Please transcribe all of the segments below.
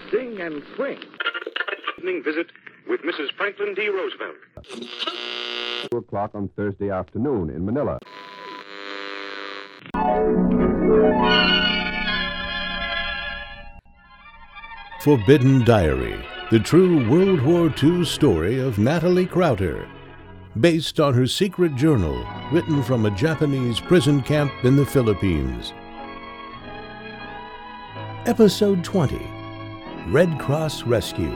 sing and swing. Evening visit with Mrs. Franklin D. Roosevelt. 2 o'clock on Thursday afternoon in Manila. Forbidden Diary, the true World War II story of Natalie Crowder, based on her secret journal written from a Japanese prison camp in the Philippines. Episode 20, Red Cross Rescue.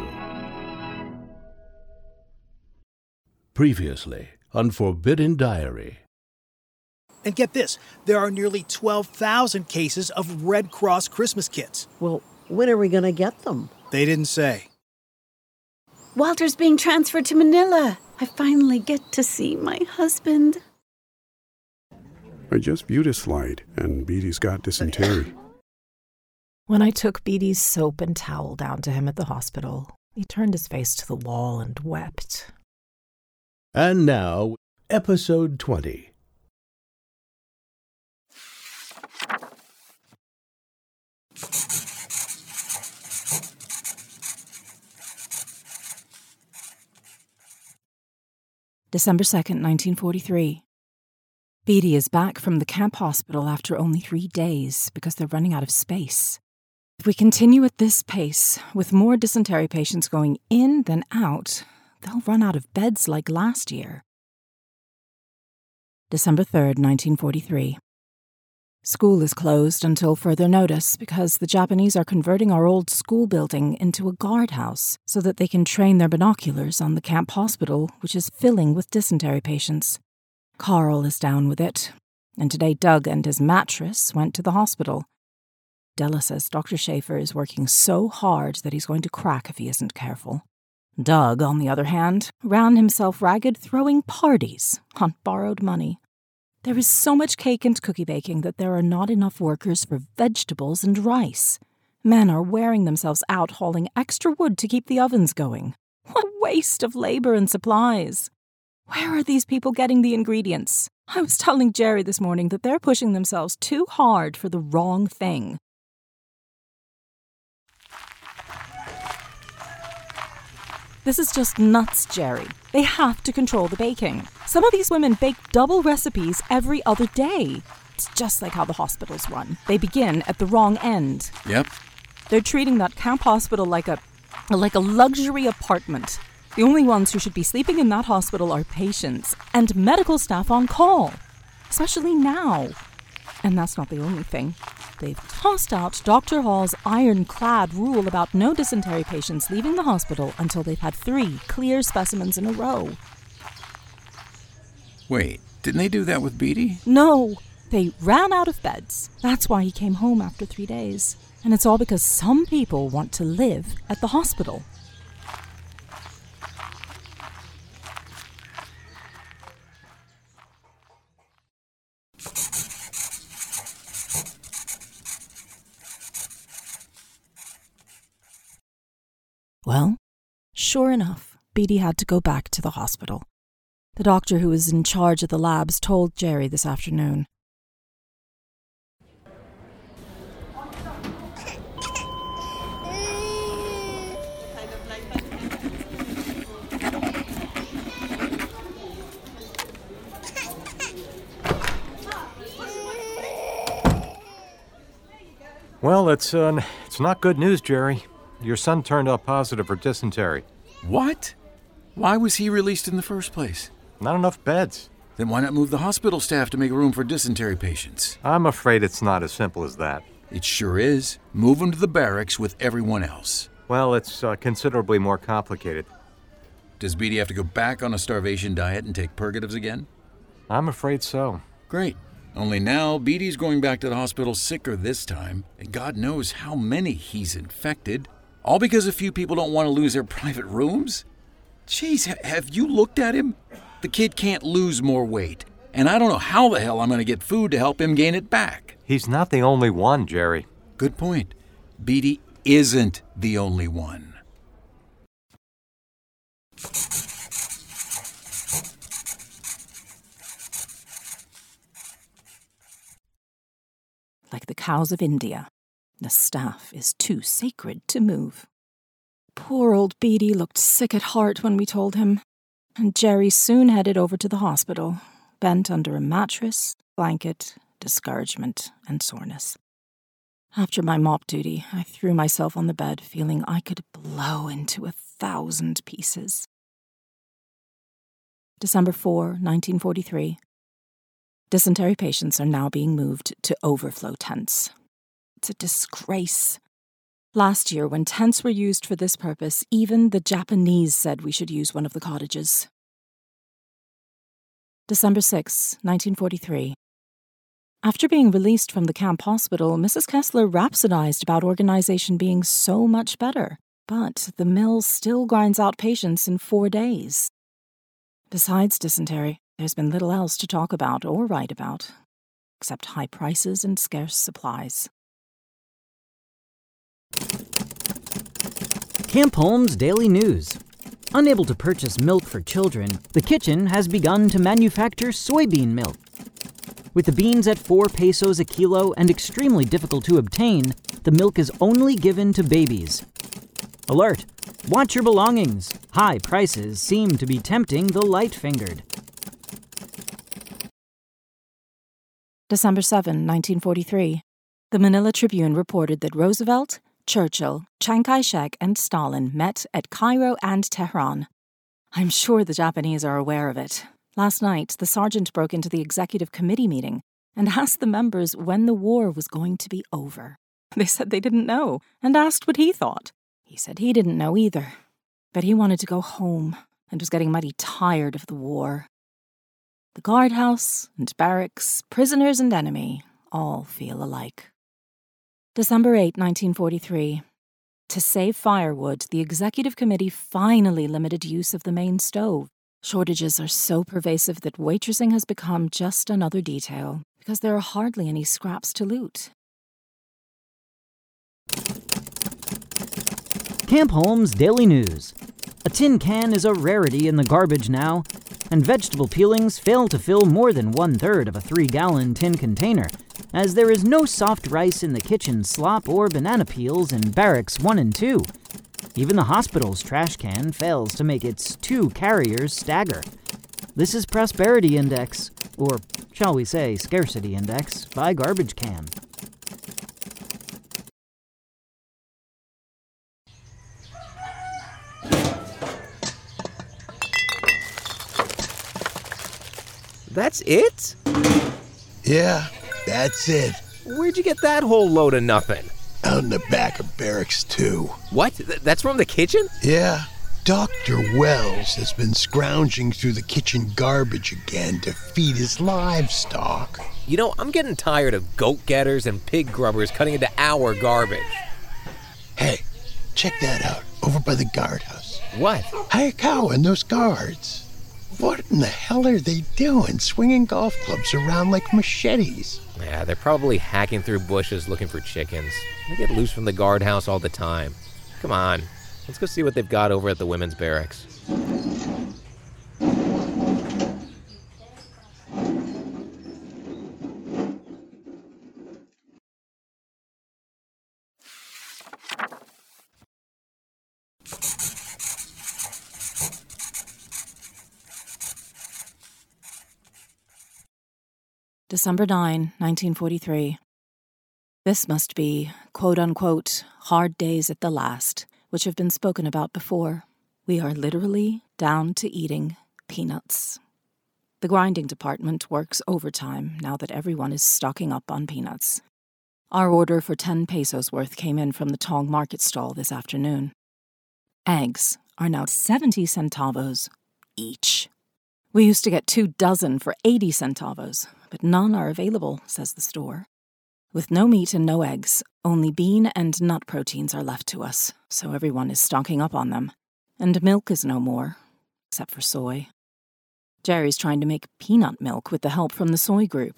Previously on Forbidden Diary. And get this, there are nearly 12,000 cases of Red Cross Christmas kits. Well, when are we going to get them? They didn't say. Walter's being transferred to Manila. I finally get to see my husband. I just viewed his slide, and Beatty's got dysentery. When I took Beatty's soap and towel down to him at the hospital, he turned his face to the wall and wept. And now, Episode 20. December 2nd, 1943. Beatty is back from the camp hospital after only 3 days because they're running out of space. If we continue at this pace, with more dysentery patients going in than out, they'll run out of beds like last year. December 3rd, 1943. School is closed until further notice because the Japanese are converting our old school building into a guardhouse so that they can train their binoculars on the camp hospital, which is filling with dysentery patients. Carl is down with it, and today Doug and his mattress went to the hospital. Della says Dr. Schaefer is working so hard that he's going to crack if he isn't careful. Doug, on the other hand, ran himself ragged throwing parties on borrowed money. There is so much cake and cookie baking that there are not enough workers for vegetables and rice. Men are wearing themselves out hauling extra wood to keep the ovens going. What a waste of labor and supplies! Where are these people getting the ingredients? I was telling Jerry this morning that they're pushing themselves too hard for the wrong thing. This is just nuts, Jerry. They have to control the baking. Some of these women bake double recipes every other day. It's just like how the hospitals run. They begin at the wrong end. Yep. They're treating that camp hospital like a luxury apartment. The only ones who should be sleeping in that hospital are patients and medical staff on call, especially now. And that's not the only thing. They've tossed out Dr. Hall's ironclad rule about no dysentery patients leaving the hospital until they've had 3 clear specimens in a row. Wait, didn't they do that with Beatty? No, they ran out of beds. That's why he came home after 3 days. And it's all because some people want to live at the hospital. Well, sure enough, Beatty had to go back to the hospital. The doctor who was in charge of the labs told Jerry this afternoon. Well, it's not good news, Jerry. Your son turned up positive for dysentery. What? Why was he released in the first place? Not enough beds. Then why not move the hospital staff to make room for dysentery patients? I'm afraid it's not as simple as that. It sure is. Move them to the barracks with everyone else. Well, it's considerably more complicated. Does Beatty have to go back on a starvation diet and take purgatives again? I'm afraid so. Great. Only now, Beatty's going back to the hospital sicker this time, and God knows how many he's infected. All because a few people don't want to lose their private rooms? Jeez, have you looked at him? The kid can't lose more weight, and I don't know how the hell I'm going to get food to help him gain it back. He's not the only one, Jerry. Good point. Beatty isn't the only one. Like the cows of India, the staff is too sacred to move. Poor old Beatty looked sick at heart when we told him, and Jerry soon headed over to the hospital, bent under a mattress, blanket, discouragement, and soreness. After my mop duty, I threw myself on the bed, feeling I could blow into 1,000 pieces. December 4, 1943. Dysentery patients are now being moved to overflow tents. It's a disgrace. Last year, when tents were used for this purpose, even the Japanese said we should use one of the cottages. December 6, 1943. After being released from the camp hospital, Mrs. Kessler rhapsodized about organization being so much better, but the mill still grinds out patients in 4 days. Besides dysentery, there's been little else to talk about or write about, except high prices and scarce supplies. Camp Holmes Daily News. Unable to purchase milk for children, the kitchen has begun to manufacture soybean milk. With the beans at 4 pesos a kilo and extremely difficult to obtain, the milk is only given to babies. Alert! Watch your belongings. High prices seem to be tempting the light-fingered. December 7, 1943. The Manila Tribune reported that Roosevelt, Churchill, Chiang Kai-shek, and Stalin met at Cairo and Tehran. I'm sure the Japanese are aware of it. Last night, the sergeant broke into the executive committee meeting and asked the members when the war was going to be over. They said they didn't know and asked what he thought. He said he didn't know either, but he wanted to go home and was getting mighty tired of the war. The guardhouse and barracks, prisoners and enemy, all feel alike. December 8, 1943. To save firewood, the executive committee finally limited use of the main stove. Shortages are so pervasive that waitressing has become just another detail, because there are hardly any scraps to loot. Camp Holmes Daily News. A tin can is a rarity in the garbage now, and vegetable peelings fail to fill more than 1/3 of a 3-gallon tin container, as there is no soft rice in the kitchen slop or banana peels in Barracks 1 and 2. Even the hospital's trash can fails to make its 2 carriers stagger. This is Prosperity Index, or shall we say Scarcity Index, by Garbage Can. That's it? Yeah, that's it. Where'd you get that whole load of nothing? Out in the back of Barracks 2. What? That's from the kitchen? Yeah. Dr. Wells has been scrounging through the kitchen garbage again to feed his livestock. You know, I'm getting tired of goat getters and pig grubbers cutting into our garbage. Hey, check that out, over by the guardhouse. What? Hayakawa and those guards. What in the hell are they doing, swinging golf clubs around like machetes? Yeah, they're probably hacking through bushes looking for chickens. They get loose from the guardhouse all the time. Come on, let's go see what they've got over at the women's barracks. December 9, 1943. This must be, quote-unquote, hard days at the last, which have been spoken about before. We are literally down to eating peanuts. The grinding department works overtime now that everyone is stocking up on peanuts. Our order for 10 pesos worth came in from the Tong market stall this afternoon. Eggs are now 70 centavos each. We used to get 2 dozen for 80 centavos, but none are available, says the store. With no meat and no eggs, only bean and nut proteins are left to us, so everyone is stocking up on them. And milk is no more, except for soy. Jerry's trying to make peanut milk with the help from the soy group.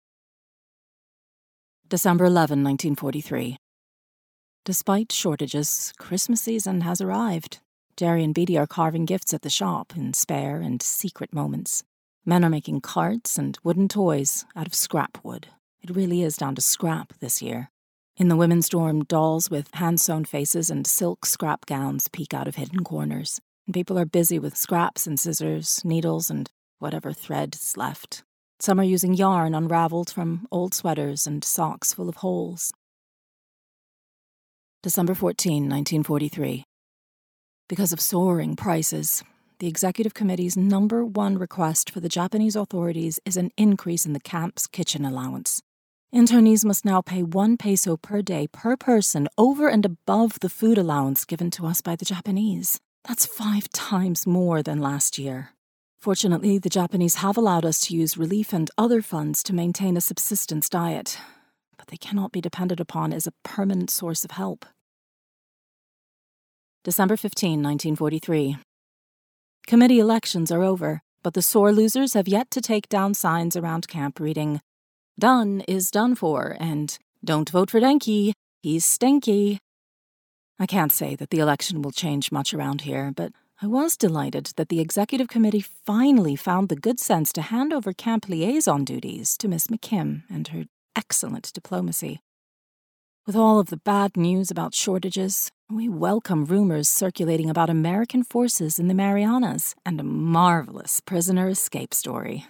December 11, 1943. Despite shortages, Christmas season has arrived. Jerry and Beatty are carving gifts at the shop in spare and secret moments. Men are making carts and wooden toys out of scrap wood. It really is down to scrap this year. In the women's dorm, dolls with hand-sewn faces and silk scrap gowns peek out of hidden corners, and people are busy with scraps and scissors, needles, and whatever thread is left. Some are using yarn unraveled from old sweaters and socks full of holes. December 14, 1943. Because of soaring prices, the Executive Committee's #1 request for the Japanese authorities is an increase in the camp's kitchen allowance. Internees must now pay 1 peso per day per person over and above the food allowance given to us by the Japanese. That's 5 times more than last year. Fortunately, the Japanese have allowed us to use relief and other funds to maintain a subsistence diet, but they cannot be depended upon as a permanent source of help. December 15, 1943. Committee elections are over, but the sore losers have yet to take down signs around camp reading, "Done is done for," and "Don't vote for Denki, he's stinky." I can't say that the election will change much around here, but I was delighted that the Executive Committee finally found the good sense to hand over camp liaison duties to Miss McKim and her excellent diplomacy. With all of the bad news about shortages, we welcome rumors circulating about American forces in the Marianas and a marvelous prisoner escape story.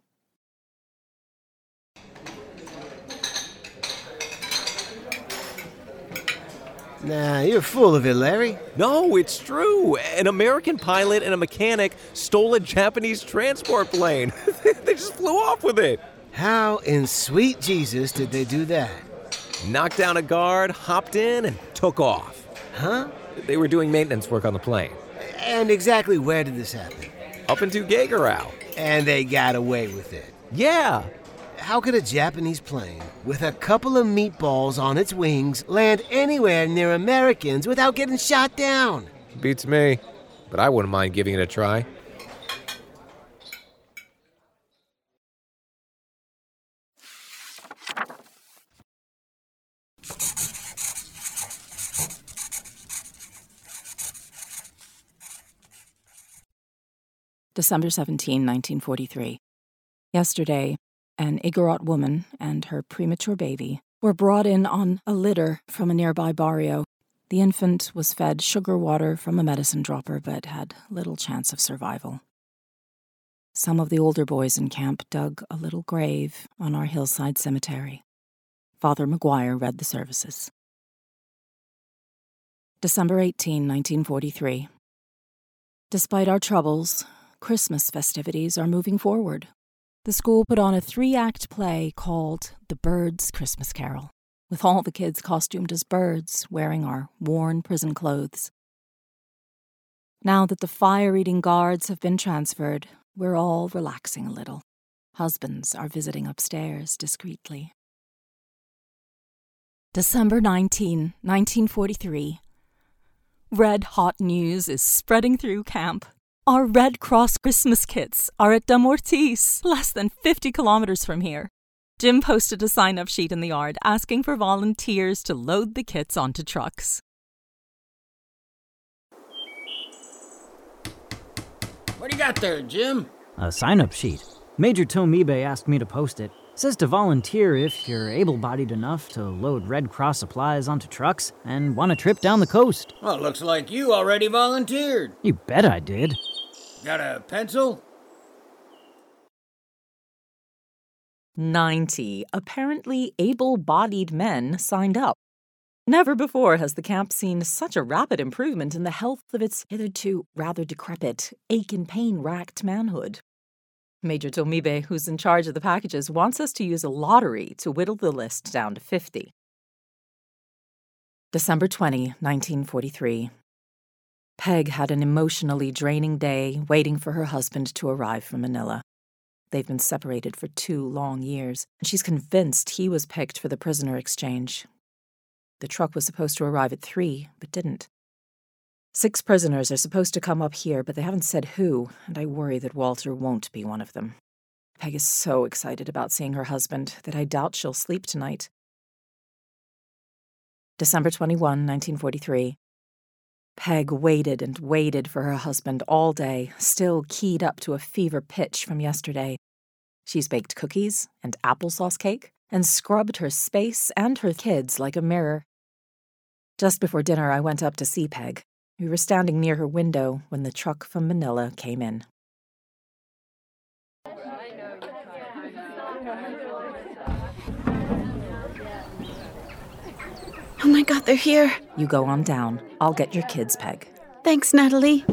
Nah, you're full of it, Larry. No, it's true. An American pilot and a mechanic stole a Japanese transport plane. They just flew off with it. How in sweet Jesus did they do that? Knocked down a guard, hopped in, and took off. Huh? They were doing maintenance work on the plane. And exactly where did this happen? Up into Gagerau. And they got away with it. Yeah. How could a Japanese plane with a couple of meatballs on its wings land anywhere near Americans without getting shot down? Beats me, but I wouldn't mind giving it a try. December 17, 1943. Yesterday, an Igorot woman and her premature baby were brought in on a litter from a nearby barrio. The infant was fed sugar water from a medicine dropper but had little chance of survival. Some of the older boys in camp dug a little grave on our hillside cemetery. Father McGuire read the services. December 18, 1943. Despite our troubles, Christmas festivities are moving forward. The school put on a 3-act play called The Birds' Christmas Carol, with all the kids costumed as birds, wearing our worn prison clothes. Now that the fire-eating guards have been transferred, we're all relaxing a little. Husbands are visiting upstairs discreetly. December 19, 1943. Red-hot news is spreading through camp. Our Red Cross Christmas kits are at Damortis, less than 50 kilometers from here. Jim posted a sign-up sheet in the yard asking for volunteers to load the kits onto trucks. What do you got there, Jim? A sign-up sheet. Major Tomibe asked me to post it. Says to volunteer if you're able-bodied enough to load Red Cross supplies onto trucks and want a trip down the coast. Well, looks like you already volunteered. You bet I did. Got a pencil? 90 apparently able-bodied men signed up. Never before has the camp seen such a rapid improvement in the health of its hitherto rather decrepit, ache and pain-racked manhood. Major Tomibe, who's in charge of the packages, wants us to use a lottery to whittle the list down to 50. December 20, 1943. Peg had an emotionally draining day waiting for her husband to arrive from Manila. They've been separated for 2 long years, and she's convinced he was picked for the prisoner exchange. The truck was supposed to arrive at 3, but didn't. 6 prisoners are supposed to come up here, but they haven't said who, and I worry that Walter won't be one of them. Peg is so excited about seeing her husband that I doubt she'll sleep tonight. December 21, 1943. Peg waited and waited for her husband all day, still keyed up to a fever pitch from yesterday. She's baked cookies and applesauce cake and scrubbed her space and her kids like a mirror. Just before dinner, I went up to see Peg. We were standing near her window when the truck from Manila came in. Oh my God, they're here. You go on down. I'll get your kids, Peg. Thanks, Natalie.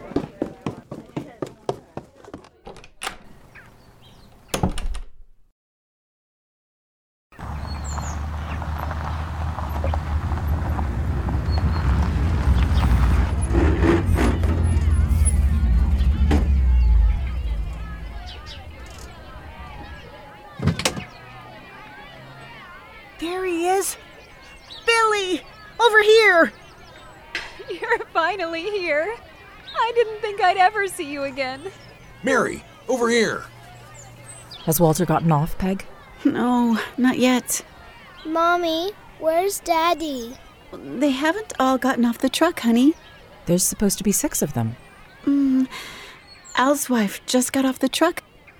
There he is. Billy! Over here! You're finally here. I didn't think I'd ever see you again. Mary, over here. Has Walter gotten off, Peg? No, not yet. Mommy, where's Daddy? They haven't all gotten off the truck, honey. There's supposed to be 6 of them. Al's wife just got off the truck.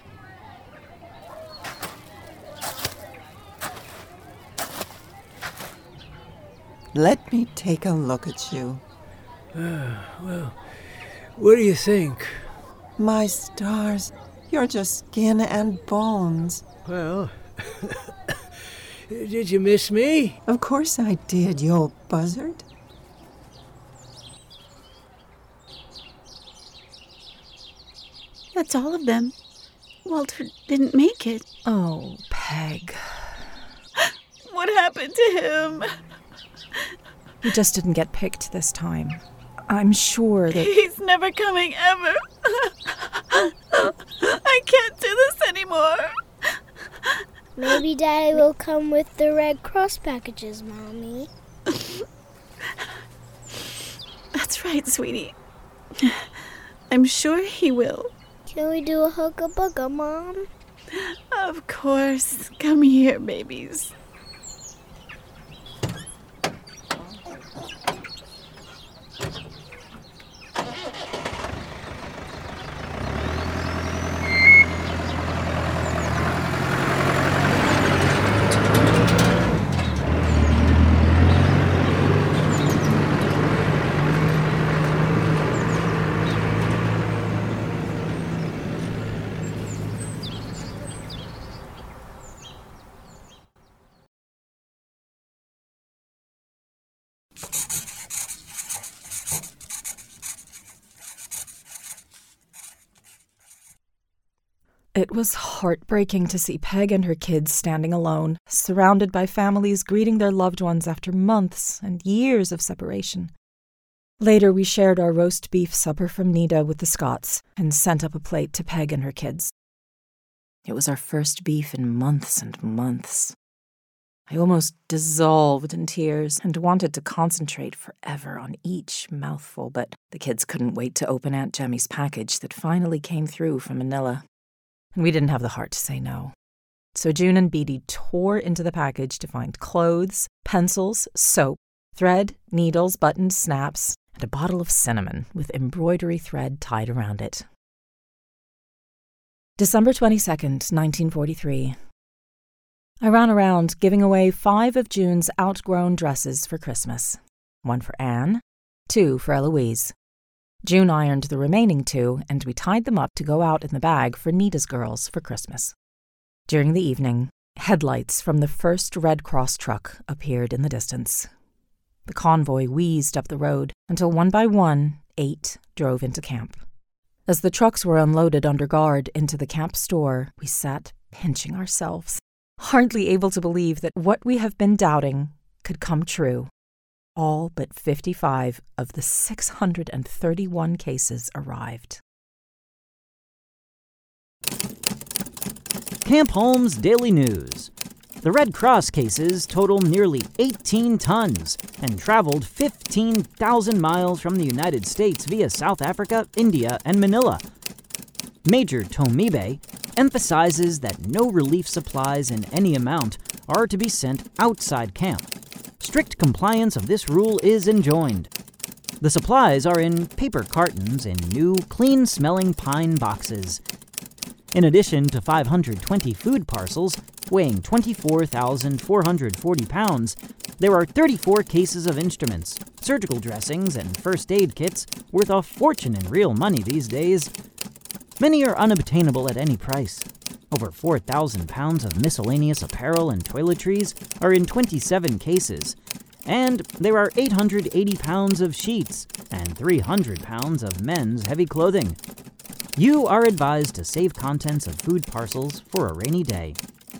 Let me take a look at you. Well, what do you think? My stars, you're just skin and bones. Well, did you miss me? Of course I did, you old buzzard. That's all of them. Walter didn't make it. Oh, Peg. What happened to him? He just didn't get picked this time. I'm sure that... He's never coming ever. I can't do this anymore. Maybe Daddy will come with the Red Cross packages, Mommy. That's right, sweetie. I'm sure he will. Can we do a hugga-bugga, Mom? Of course. Come here, babies. It was heartbreaking to see Peg and her kids standing alone, surrounded by families greeting their loved ones after months and years of separation. Later, we shared our roast beef supper from Nita with the Scotts and sent up a plate to Peg and her kids. It was our first beef in months and months. I almost dissolved in tears and wanted to concentrate forever on each mouthful, but the kids couldn't wait to open Aunt Jemmy's package that finally came through from Manila. And we didn't have the heart to say no. So June and Beatty tore into the package to find clothes, pencils, soap, thread, needles, buttons, snaps, and a bottle of cinnamon with embroidery thread tied around it. December 22nd, 1943. I ran around giving away 5 of June's outgrown dresses for Christmas. 1 for Anne, 2 for Eloise. June ironed the remaining 2, and we tied them up to go out in the bag for Nita's girls for Christmas. During the evening, headlights from the first Red Cross truck appeared in the distance. The convoy wheezed up the road until one by one, 8 drove into camp. As the trucks were unloaded under guard into the camp store, we sat pinching ourselves, hardly able to believe that what we have been doubting could come true. All but 55 of the 631 cases arrived. Camp Holmes Daily News. The Red Cross cases total nearly 18 tons and traveled 15,000 miles from the United States via South Africa, India, and Manila. Major Tomibe emphasizes that no relief supplies in any amount are to be sent outside camp. Strict compliance of this rule is enjoined. The supplies are in paper cartons in new, clean-smelling pine boxes. In addition to 520 food parcels, weighing 24,440 pounds, there are 34 cases of instruments, surgical dressings, and first aid kits worth a fortune in real money these days. Many are unobtainable at any price. Over 4,000 pounds of miscellaneous apparel and toiletries are in 27 cases, and there are 880 pounds of sheets and 300 pounds of men's heavy clothing. You are advised to save contents of food parcels for a rainy day.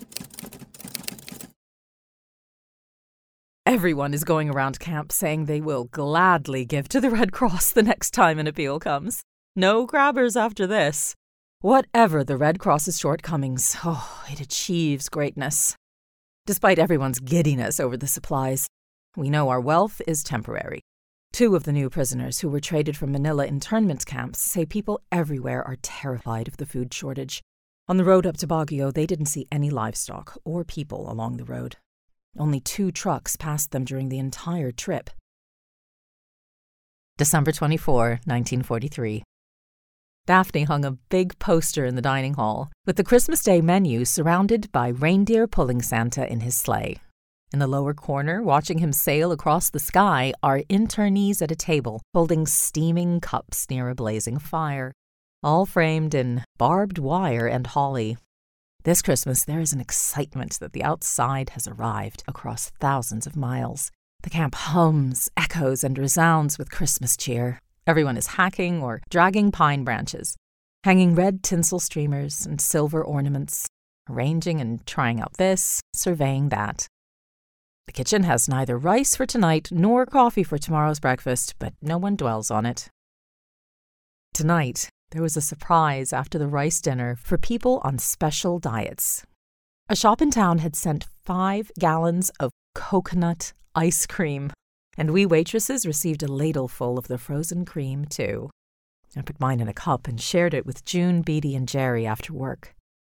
Everyone is going around camp saying they will gladly give to the Red Cross the next time an appeal comes. No grabbers after this. Whatever the Red Cross's shortcomings, it achieves greatness. Despite everyone's giddiness over the supplies, we know our wealth is temporary. 2 of the new prisoners who were traded from Manila internment camps say people everywhere are terrified of the food shortage. On the road up to Baguio, they didn't see any livestock or people along the road. Only 2 trucks passed them during the entire trip. December 24, 1943. Daphne hung a big poster in the dining hall with the Christmas Day menu surrounded by reindeer pulling Santa in his sleigh. In the lower corner, watching him sail across the sky, are internees at a table holding steaming cups near a blazing fire, all framed in barbed wire and holly. This Christmas, there is an excitement that the outside has arrived across thousands of miles. The camp hums, echoes, and resounds with Christmas cheer. Everyone is hacking or dragging pine branches, hanging red tinsel streamers and silver ornaments, arranging and trying out this, surveying that. The kitchen has neither rice for tonight nor coffee for tomorrow's breakfast, but no one dwells on it. Tonight, there was a surprise after the rice dinner for people on special diets. A shop in town had sent 5 gallons of coconut ice cream, and we waitresses received a ladle full of the frozen cream, too. I put mine in a cup and shared it with June, Beatty, and Jerry after work.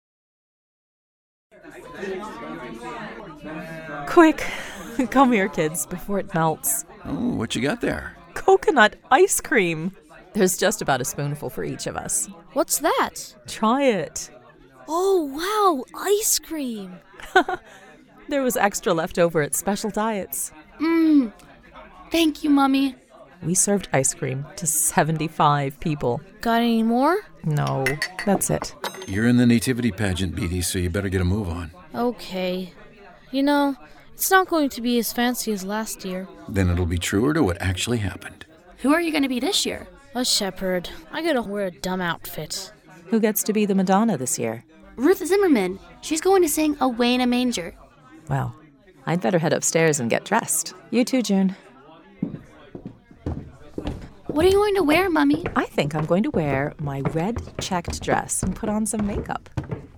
Quick, come here, kids, before it melts. Oh, what you got there? Coconut ice cream. There's just about a spoonful for each of us. What's that? Try it. Oh, wow, ice cream. There was extra left over at special diets. Thank you, Mommy. We served ice cream to 75 people. Got any more? No, that's it. You're in the nativity pageant, Beatty, so you better get a move on. Okay. You know, it's not going to be as fancy as last year. Then it'll be truer to what actually happened. Who are you going to be this year? A shepherd. I gotta wear a dumb outfit. Who gets to be the Madonna this year? Ruth Zimmerman. She's going to sing Away in a Manger. Well, I'd better head upstairs and get dressed. You too, June. What are you going to wear, Mummy? I think I'm going to wear my red checked dress and put on some makeup.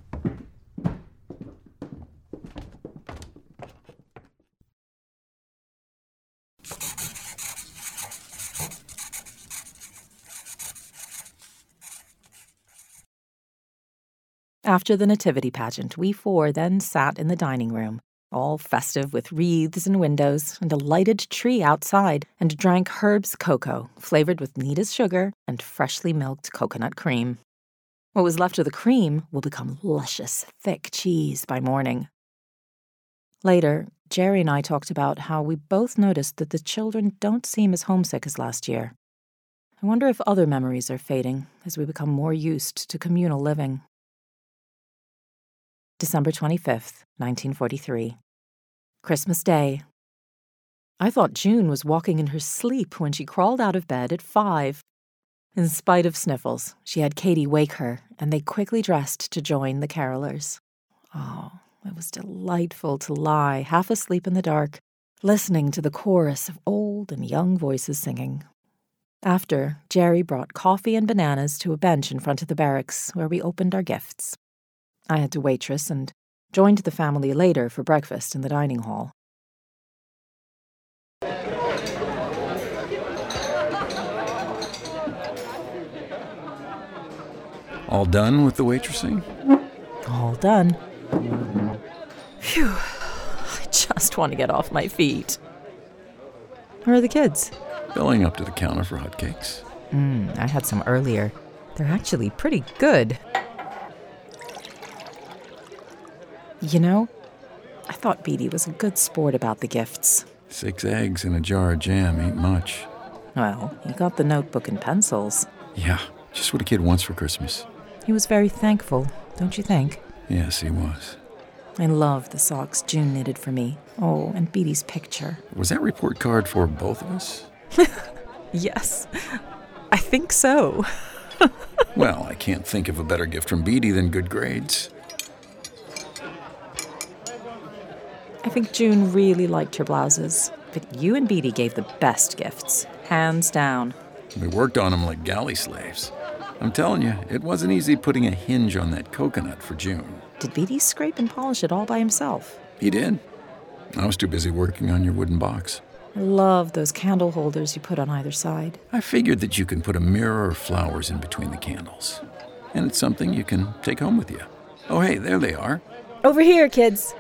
After the nativity pageant, we 4 then sat in the dining room, all festive with wreaths and windows and a lighted tree outside, and drank Herb's cocoa, flavored with Nita's sugar and freshly milked coconut cream. What was left of the cream will become luscious, thick cheese by morning. Later, Jerry and I talked about how we both noticed that the children don't seem as homesick as last year. I wonder if other memories are fading as we become more used to communal living. December 25th, 1943. Christmas Day. I thought June was walking in her sleep when she crawled out of bed at 5. In spite of sniffles, she had Katie wake her, and they quickly dressed to join the carolers. Oh, it was delightful to lie half asleep in the dark, listening to the chorus of old and young voices singing. After, Jerry brought coffee and bananas to a bench in front of the barracks, where we opened our gifts. I had to waitress and joined the family later for breakfast in the dining hall. All done with the waitressing? All done. Phew, I just want to get off my feet. Where are the kids? Going up to the counter for hotcakes. I had some earlier. They're actually pretty good. You know, I thought Beatty was a good sport about the gifts. 6 eggs and a jar of jam ain't much. Well, he got the notebook and pencils. Yeah, just what a kid wants for Christmas. He was very thankful, don't you think? Yes, he was. I love the socks June knitted for me. Oh, and Beatty's picture. Was that report card for both of us? Yes, I think so. Well, I can't think of a better gift from Beatty than good grades. I think June really liked her blouses, but you and Beatty gave the best gifts, hands down. We worked on them like galley slaves. I'm telling you, it wasn't easy putting a hinge on that coconut for June. Did Beatty scrape and polish it all by himself? He did. I was too busy working on your wooden box. I love those candle holders you put on either side. I figured that you can put a mirror or flowers in between the candles. And it's something you can take home with you. Oh, hey, there they are. Over here, kids.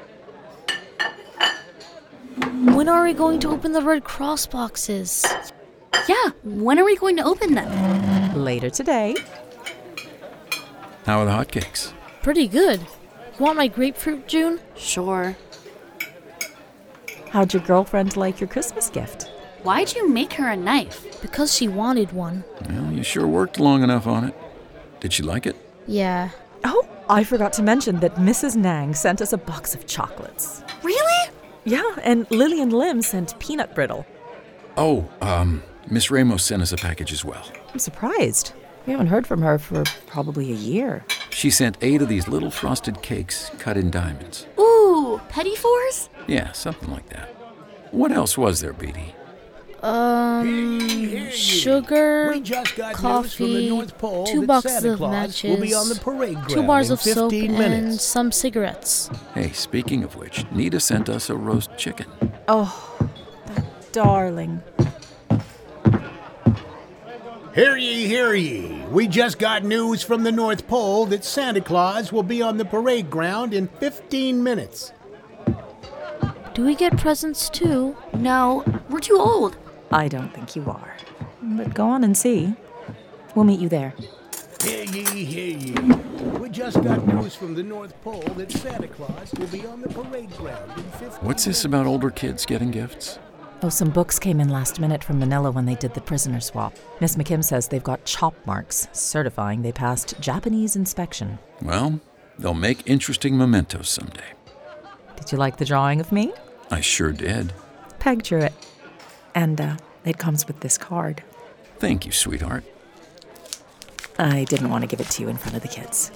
When are we going to open the Red Cross boxes? Yeah, when are we going to open them? Later today. How are the hotcakes? Pretty good. Want my grapefruit, June? Sure. How'd your girlfriend like your Christmas gift? Why'd you make her a knife? Because she wanted one. Well, you sure worked long enough on it. Did she like it? Yeah. Oh, I forgot to mention that Mrs. Nang sent us a box of chocolates. Really? Yeah, and Lillian Lim sent peanut brittle. Oh, Miss Ramos sent us a package as well. I'm surprised. We haven't heard from her for probably a year. She sent 8 of these little frosted cakes cut in diamonds. Ooh, petty fours? Yeah, something like that. What else was there, Beatty? Sugar, We just got news from the coffee, North Pole 2 that boxes Santa of Claus matches, will be on the parade ground 2 bars in of soap, 15 and minutes. some cigarettes. Hey, speaking of which, Nita sent us a roast chicken. Oh, that darling. Hear ye, hear ye. We just got news from the North Pole that Santa Claus will be on the parade ground in 15 minutes. Do we get presents too? No, we're too old. I don't think you are. But go on and see. We'll meet you there. Hear ye, hear ye. We just got news from the North Pole that Santa Claus will be on the parade ground in 15 What's this about older kids getting gifts? Oh, some books came in last minute from Manila when they did the prisoner swap. Miss McKim says they've got chop marks certifying they passed Japanese inspection. Well, they'll make interesting mementos someday. Did you like the drawing of me? I sure did. Peg drew it. And it comes with this card. Thank you, sweetheart. I didn't want to give it to you in front of the kids.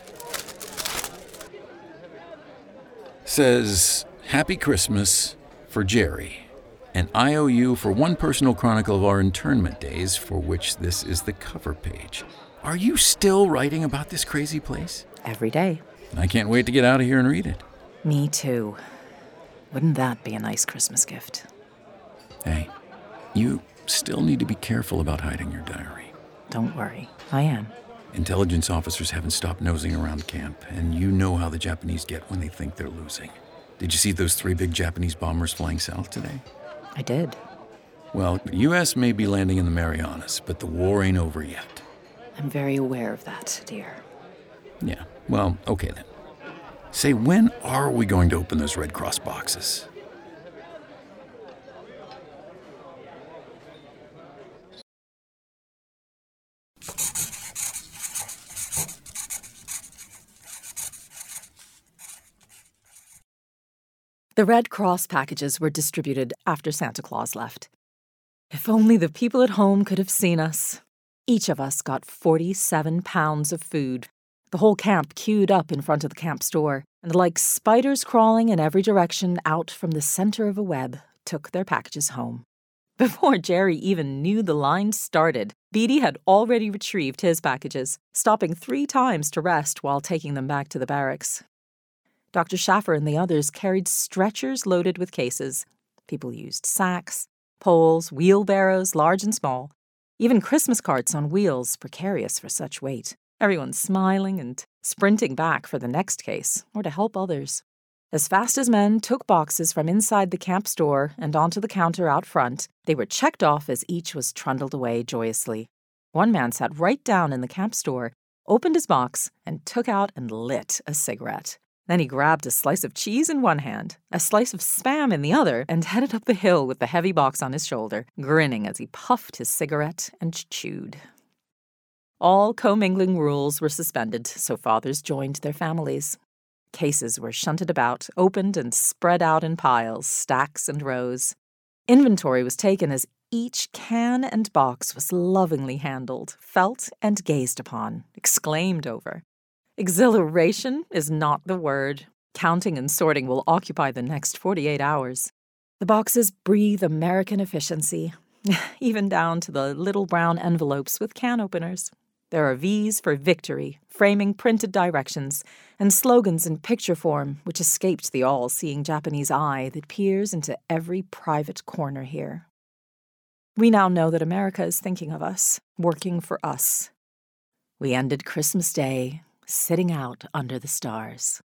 Says, Happy Christmas for Jerry. An IOU for one personal chronicle of our internment days, for which this is the cover page. Are you still writing about this crazy place? Every day. I can't wait to get out of here and read it. Me too. Wouldn't that be a nice Christmas gift? Hey, you still need to be careful about hiding your diary. Don't worry, I am. Intelligence officers haven't stopped nosing around camp, and you know how the Japanese get when they think they're losing. Did you see those 3 big Japanese bombers flying south today? I did. Well, the U.S. may be landing in the Marianas, but the war ain't over yet. I'm very aware of that, dear. Yeah, well, okay then. Say, when are we going to open those Red Cross boxes? The Red Cross packages were distributed after Santa Claus left. If only the people at home could have seen us. Each of us got 47 pounds of food. The whole camp queued up in front of the camp store, and like spiders crawling in every direction out from the center of a web, took their packages home. Before Jerry even knew the line started, Beatty had already retrieved his packages, stopping 3 times to rest while taking them back to the barracks. Dr. Schaffer and the others carried stretchers loaded with cases. People used sacks, poles, wheelbarrows, large and small. Even Christmas carts on wheels, precarious for such weight. Everyone smiling and sprinting back for the next case, or to help others. As fast as men took boxes from inside the camp store and onto the counter out front, they were checked off as each was trundled away joyously. One man sat right down in the camp store, opened his box, and took out and lit a cigarette. Then he grabbed a slice of cheese in one hand, a slice of Spam in the other, and headed up the hill with the heavy box on his shoulder, grinning as he puffed his cigarette and chewed. All commingling rules were suspended, so fathers joined their families. Cases were shunted about, opened and spread out in piles, stacks and rows. Inventory was taken as each can and box was lovingly handled, felt and gazed upon, exclaimed over. Exhilaration is not the word. Counting and sorting will occupy the next 48 hours. The boxes breathe American efficiency, even down to the little brown envelopes with can openers. There are V's for victory, framing printed directions, and slogans in picture form which escaped the all-seeing Japanese eye that peers into every private corner here. We now know that America is thinking of us, working for us. We ended Christmas Day sitting out under the stars.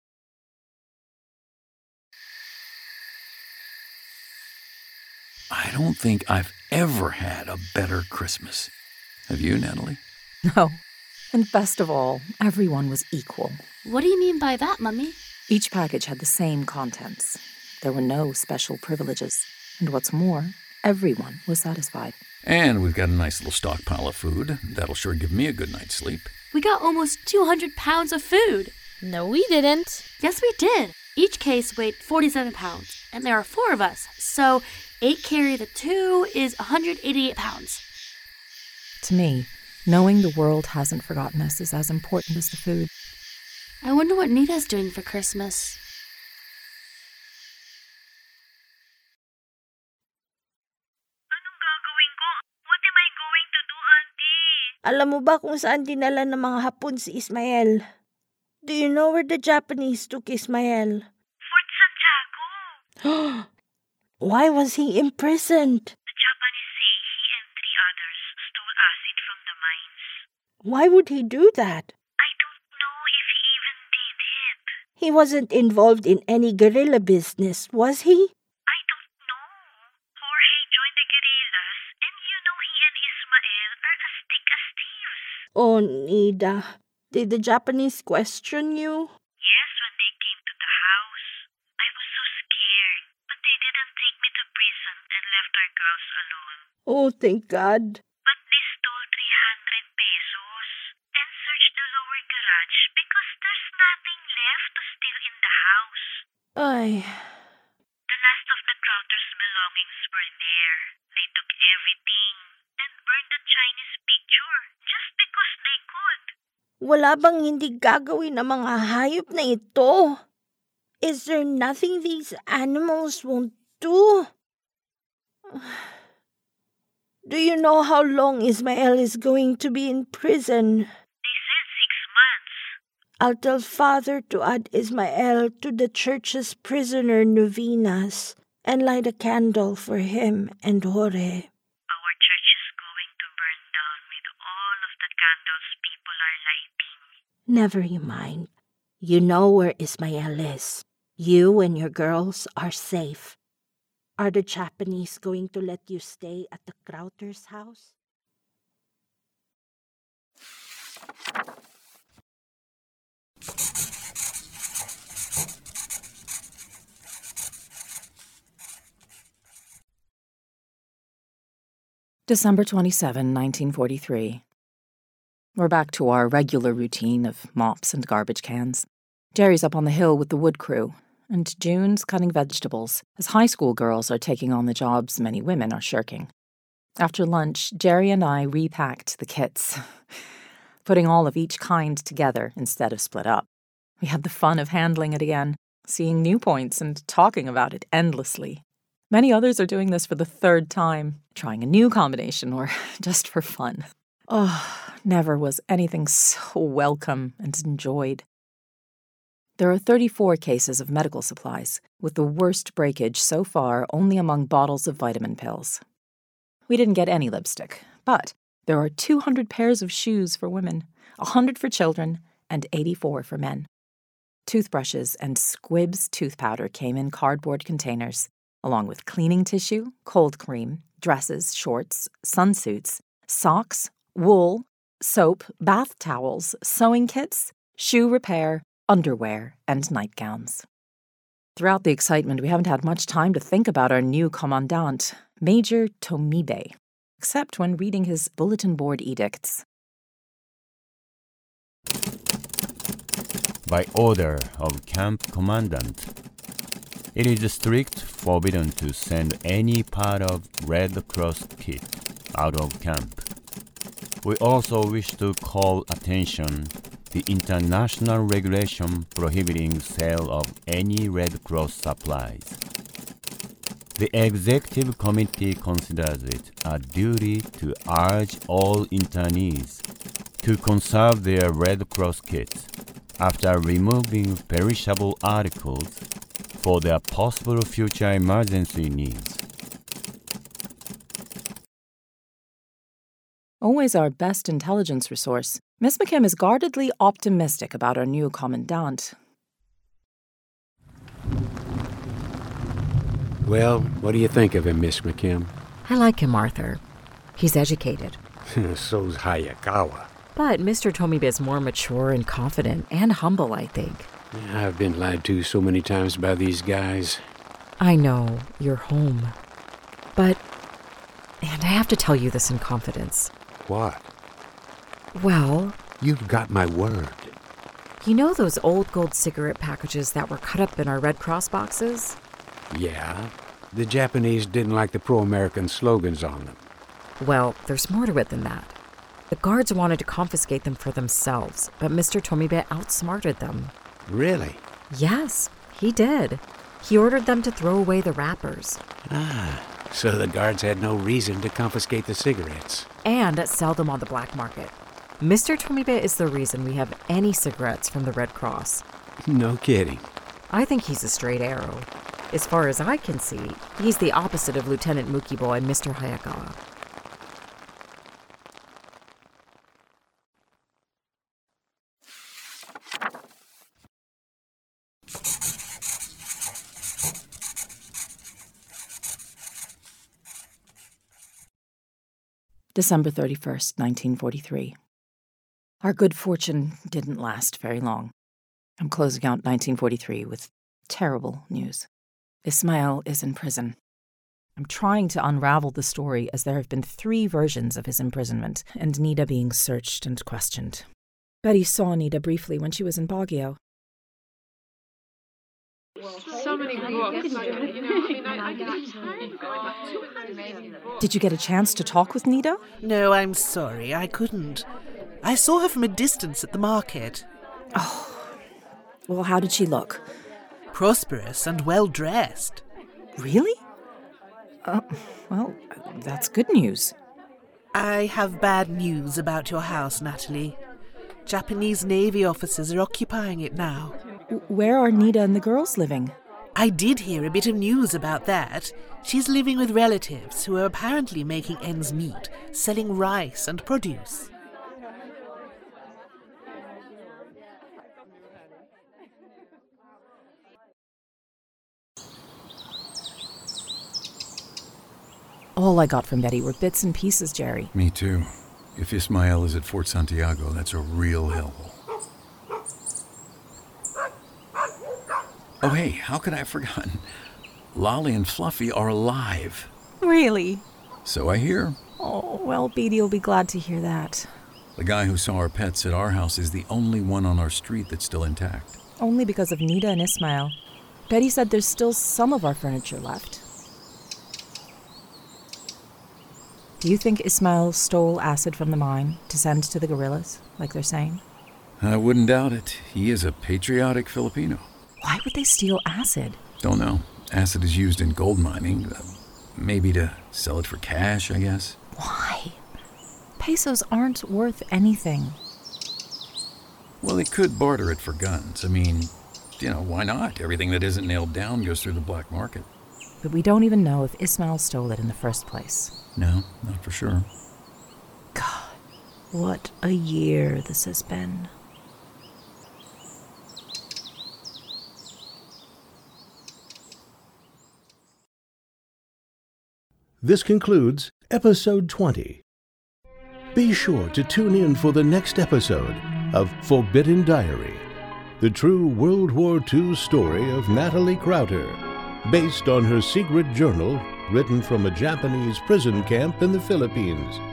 I don't think I've ever had a better Christmas. Have you, Natalie? No. And best of all, everyone was equal. What do you mean by that, Mummy? Each package had the same contents. There were no special privileges. And what's more, everyone was satisfied. And we've got a nice little stockpile of food. That'll sure give me a good night's sleep. We got almost 200 pounds of food. No, we didn't. Yes, we did. Each case weighed 47 pounds, and there are 4 of us, so 8 carry the 2 is 188 pounds. To me, knowing the world hasn't forgotten us is as important as the food. I wonder what Nita's doing for Christmas. Alam mo ba kung saan dinala ng mga Hapon si Ismael? Do you know where the Japanese took Ismael? Fort Santiago. Why was he imprisoned? The Japanese say he and 3 others stole acid from the mines. Why would he do that? I don't know if he even did it. He wasn't involved in any guerrilla business, was he? I don't know. Jorge joined the guerrillas, and you know he and Ismael are as thick as thieves. Oh, Nida. Did the Japanese question you? Yes, when they came to the house. I was so scared, but they didn't take me to prison and left our girls alone. Oh, thank God. But they stole 300 pesos and searched the lower garage because there's nothing left to steal in the house. Ay. The last of the Crouters' belongings were there. They took everything and burned the Chinese picture just because they could. Wala bang hindi gagawin ng mga hayop na ito? Is there nothing these animals won't do? Do you know how long Ismael is going to be in prison? They said 6 months. I'll tell Father to add Ismael to the church's prisoner novenas and light a candle for him and Jorge. Our church is going to burn down with all of the candles people are lighting. Never you mind. You know where Ismael is. You and your girls are safe. Are the Japanese going to let you stay at the Crouters' house? December 27, 1943. We're back to our regular routine of mops and garbage cans. Jerry's up on the hill with the wood crew, and June's cutting vegetables, as high school girls are taking on the jobs many women are shirking. After lunch, Jerry and I repacked the kits, putting all of each kind together instead of split up. We had the fun of handling it again, seeing new points and talking about it endlessly. Many others are doing this for the 3rd time, trying a new combination or just for fun. Oh, never was anything so welcome and enjoyed. There are 34 cases of medical supplies, with the worst breakage so far only among bottles of vitamin pills. We didn't get any lipstick, but there are 200 pairs of shoes for women, 100 for children, and 84 for men. Toothbrushes and Squib's tooth powder came in cardboard containers, along with cleaning tissue, cold cream, dresses, shorts, sunsuits, socks, wool, soap, bath towels, sewing kits, shoe repair, underwear, and nightgowns. Throughout the excitement, we haven't had much time to think about our new commandant, Major Tomibe, except when reading his bulletin board edicts. By order of Camp Commandant, it is strict forbidden to send any part of Red Cross kit out of camp. We also wish to call attention the international regulation prohibiting sale of any Red Cross supplies. The Executive Committee considers it a duty to urge all internees to conserve their Red Cross kits after removing perishable articles for their possible future emergency needs. Always our best intelligence resource, Miss McKim is guardedly optimistic about our new commandant. Well, what do you think of him, Miss McKim? I like him, Arthur. He's educated. So's Hayakawa. But Mr. Tomibe is more mature and confident and humble, I think. I've been lied to so many times by these guys. I know, you're home. But, and I have to tell you this in confidence. What? Well... You've got my word. You know those old gold cigarette packages that were cut up in our Red Cross boxes? Yeah. The Japanese didn't like the pro-American slogans on them. Well, there's more to it than that. The guards wanted to confiscate them for themselves, but Mr. Tomibe outsmarted them. Really? Yes, he did. He ordered them to throw away the wrappers. So the guards had no reason to confiscate the cigarettes. And sell them on the black market. Mr. Tomibe is the reason we have any cigarettes from the Red Cross. No kidding. I think he's a straight arrow. As far as I can see, he's the opposite of Lieutenant Mukibo and Mr. Hayakawa. December 31st, 1943. Our good fortune didn't last very long. I'm closing out 1943 with terrible news. Ismail is in prison. I'm trying to unravel the story as there have been 3 versions of his imprisonment and Nida being searched and questioned. Betty saw Nida briefly when she was in Baguio. So many books. Did you get a chance to talk with Nida? No, I'm sorry, I couldn't. I saw her from a distance at the market. Oh, well, how did she look? Prosperous and well-dressed. Really? Well, that's good news. I have bad news about your house, Natalie. Japanese Navy officers are occupying it now. Where are Nida and the girls living? I did hear a bit of news about that. She's living with relatives who are apparently making ends meet, selling rice and produce. All I got from Betty were bits and pieces, Jerry. Me too. If Ismael is at Fort Santiago, that's a real help. Oh, hey, how could I have forgotten? Lolly and Fluffy are alive. Really? So I hear. Oh, well, Beatty will be glad to hear that. The guy who saw our pets at our house is the only one on our street that's still intact. Only because of Nida and Ismail. Betty said there's still some of our furniture left. Do you think Ismail stole acid from the mine to send to the guerrillas, like they're saying? I wouldn't doubt it. He is a patriotic Filipino. Why would they steal acid? Don't know. Acid is used in gold mining. Maybe to sell it for cash, I guess. Why? Pesos aren't worth anything. Well, they could barter it for guns. I mean, why not? Everything that isn't nailed down goes through the black market. But we don't even know if Ismail stole it in the first place. No, not for sure. God, what a year this has been. This concludes episode 20. Be sure to tune in for the next episode of Forbidden Diary. the true World War II story of Natalie Crowder, based on her secret journal written from a Japanese prison camp in the Philippines.